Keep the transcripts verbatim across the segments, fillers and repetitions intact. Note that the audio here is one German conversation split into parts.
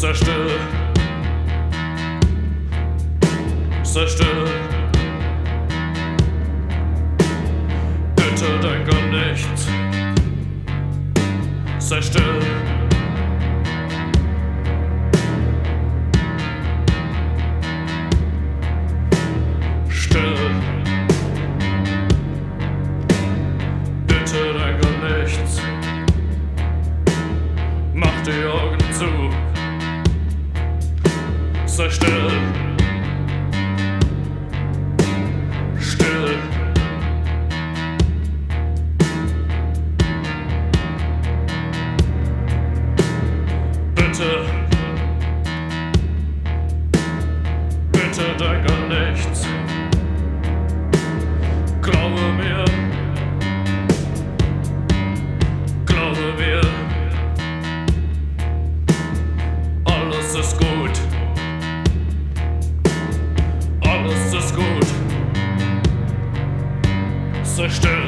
Sei still, sei still, bitte denk an nichts. Sei still, still, bitte denk an nichts. Mach die Augen zu. Sei still, still, bitte, bitte denk an nichts. Glaube mir, glaube mir, alles ist gut. Alles ist gut. Sei still.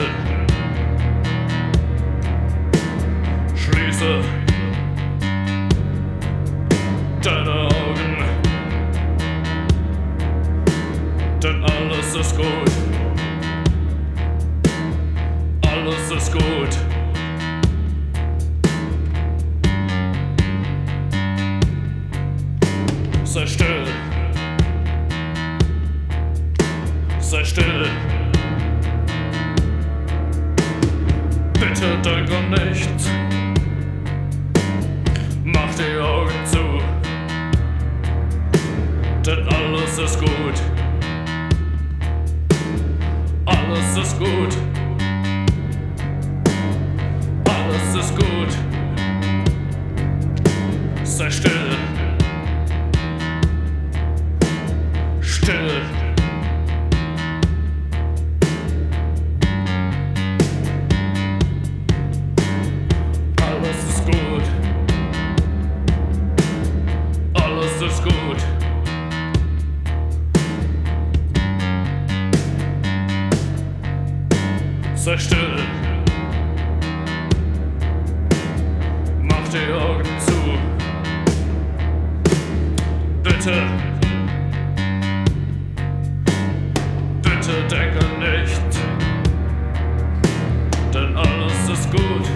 Schließe deine Augen, denn alles ist gut. Alles ist gut. Sei still. Sei still. Bitte denk an nichts. Mach die Augen zu. Denn alles ist gut. Alles ist gut. Alles ist gut. Sei still. Still. Alles ist gut. Alles ist gut. Sei still. Mach die Augen zu. Bitte. Bitte denk an nichts. Denn alles ist gut.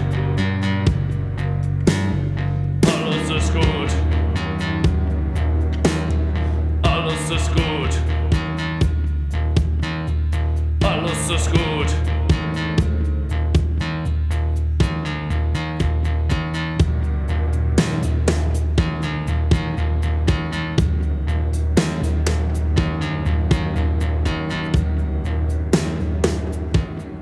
Alles ist gut. Alles ist gut. Alles ist gut.